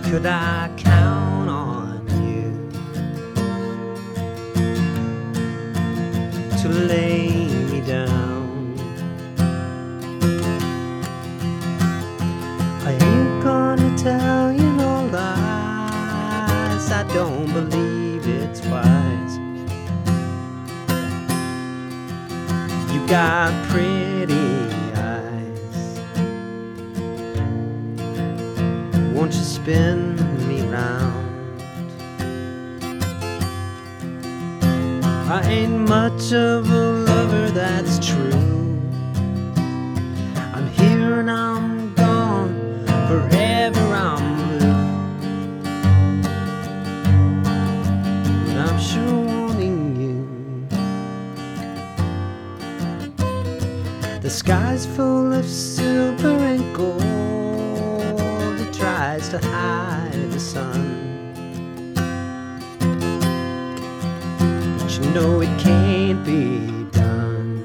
Could I count on you to lay me down? I ain't gonna tell you no lies, I don't believe it's wise. You got pretty eyes, won't you spin me round? I ain't much of a lover, that's true. I'm here and I'm gone, forever I'm blue. But I'm sure wanting you. The sky's full of silver and gold, tries to hide the sun, but you know it can't be done,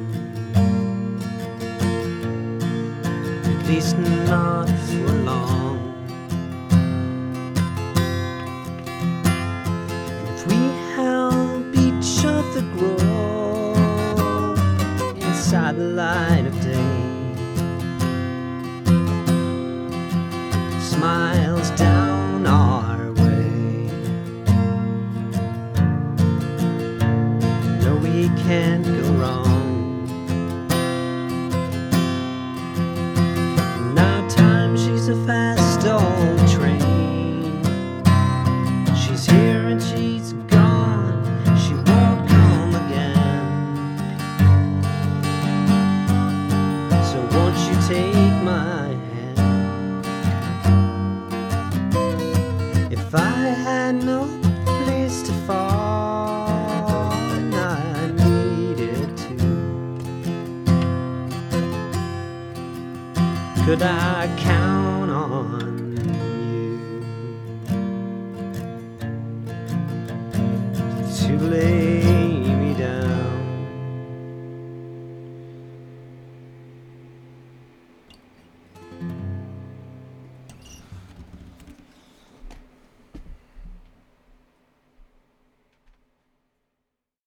at least not for long. If we help each other grow inside the light of day, smiles down our way, no, we can't go wrong. Now time, she's a fast old train. She's here and she's gone, she won't come again. So won't you take my hand? If I had no place to fall and I needed to, could I count on